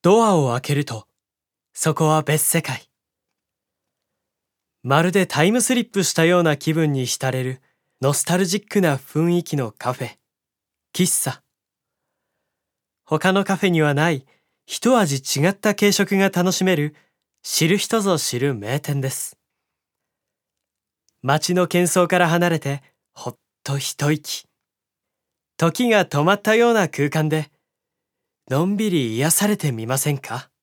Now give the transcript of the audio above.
ドアを開けると、そこは別世界。まるでタイムスリップしたような気分に浸れるノスタルジックな雰囲気のカフェ、喫茶。他のカフェにはない一味違った軽食が楽しめる知る人ぞ知る名店です。街の喧騒から離れてほっと一息。時が止まったような空間でのんびり癒されてみませんか？